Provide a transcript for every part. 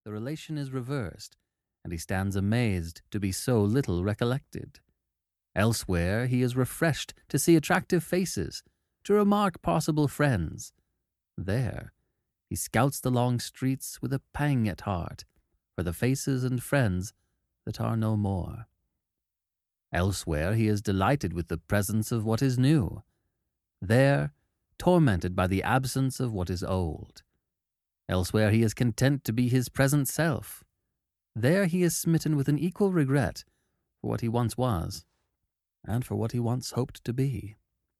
the relation is reversed, and he stands amazed to be so little recollected. Elsewhere he is refreshed to see attractive faces, to remark possible friends. There he scouts the long streets with a pang at heart for the faces and friends that are no more. Elsewhere he is delighted with the presence of what is new. There, tormented by the absence of what is old. Elsewhere he is content to be his present self. There he is smitten with an equal regret for what he once was, and for what he once hoped to be.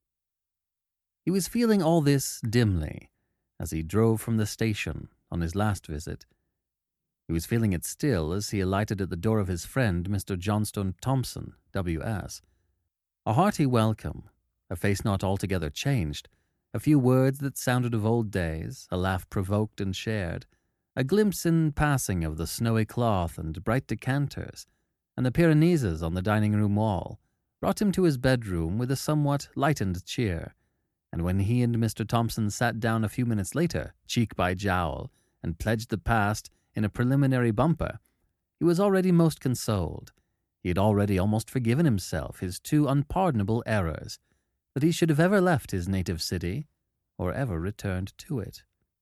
He was feeling all this dimly as he drove from the station on his last visit. He was feeling it still as he alighted at the door of his friend, Mr. Johnstone Thompson, W.S. A hearty welcome, a face not altogether changed, a few words that sounded of old days, a laugh provoked and shared, a glimpse in passing of the snowy cloth and bright decanters, and the Pyrenees on the dining-room wall, brought him to his bedroom with a somewhat lightened cheer, and when he and Mr. Thompson sat down a few minutes later, cheek by jowl, and pledged the past in a preliminary bumper, he was already most consoled. He had already almost forgiven himself his two unpardonable errors, that he should have ever left his native city, or ever returned to it.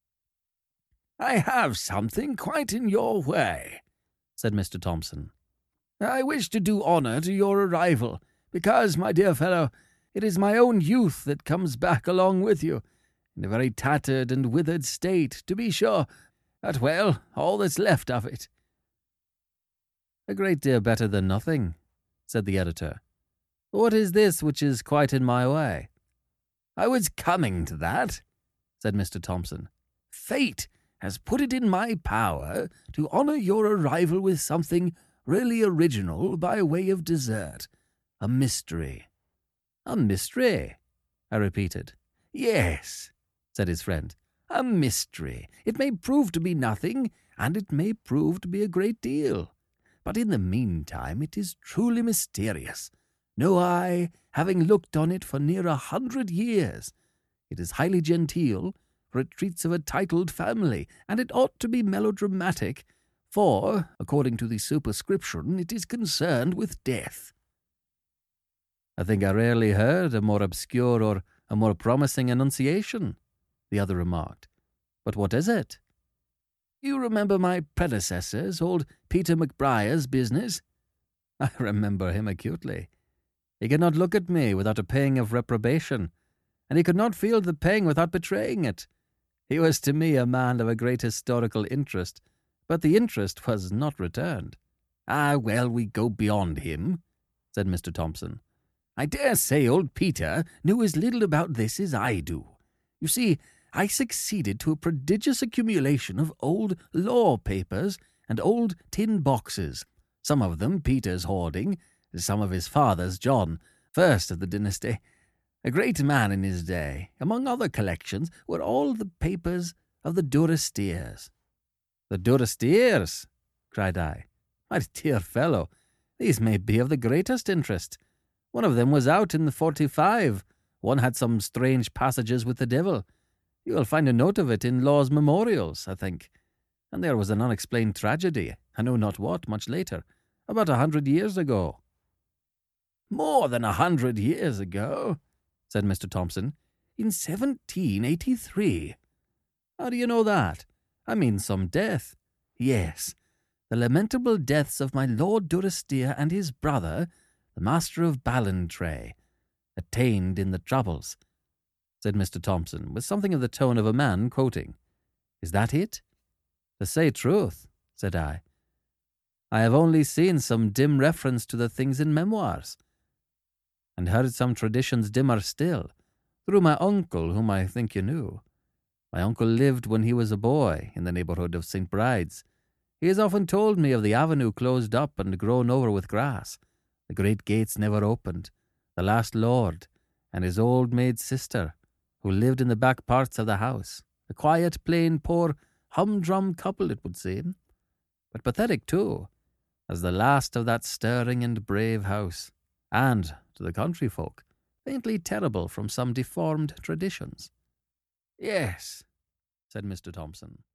"I have something quite in your way," said Mr. Thompson. "I wish to do honour to your arrival, because, my dear fellow, it is my own youth that comes back along with you, in a very tattered and withered state, to be sure, but, well, all that's left of it." "A great deal better than nothing," said the editor. "What is this which is quite in my way?" "I was coming to that," said Mr. Thompson. "Fate has put it in my power to honour your arrival with something really original by way of dessert. A mystery." "A mystery?" I repeated. "Yes," said his friend. "A mystery. It may prove to be nothing, and it may prove to be a great deal. But in the meantime it is truly mysterious. No eye having looked on it for near 100 years. It is highly genteel, for it treats of a titled family, and it ought to be melodramatic, for, according to the superscription, it is concerned with death." "I think I rarely heard a more obscure or a more promising enunciation," the other remarked. "But what is it?" "You remember my predecessor's, old Peter McBriar's business?" "I remember him acutely. He could not look at me without a pang of reprobation, and he could not feel the pang without betraying it. He was to me a man of a great historical interest, but the interest was not returned." "Ah, well, we go beyond him," said Mr. Thompson. "I dare say old Peter knew as little about this as I do. You see, I succeeded to a prodigious accumulation of old law papers and old tin boxes, some of them Peter's hoarding, some of his father's, John, first of the dynasty. A great man in his day. Among other collections were all the papers of the Durestiers." "The Durestiers?" cried I. "My dear fellow, these may be of the greatest interest. One of them was out in the 45. One had some strange passages with the devil. You will find a note of it in Law's Memorials, I think. And there was an unexplained tragedy, I know not what, much later, about 100 years ago." "More than 100 years ago," said Mr. Thompson. "In 1783. "How do you know that? I mean some death." "Yes, the lamentable deaths of my Lord Durestier and his brother, the Master of Ballantrae, attained in the troubles," said Mr. Thompson, with something of the tone of a man quoting. "Is that it?" "To say truth," said I have only seen some dim reference to the things in memoirs, and heard some traditions dimmer still, through my uncle, whom I think you knew. My uncle lived when he was a boy in the neighbourhood of St. Bride's. He has often told me of the avenue closed up and grown over with grass, the great gates never opened, the last lord, and his old maid sister, who lived in the back parts of the house. A quiet, plain, poor, humdrum couple, it would seem, but pathetic too, as the last of that stirring and brave house, and, to the country folk, faintly terrible from some deformed traditions." "Yes," said Mr. Thompson.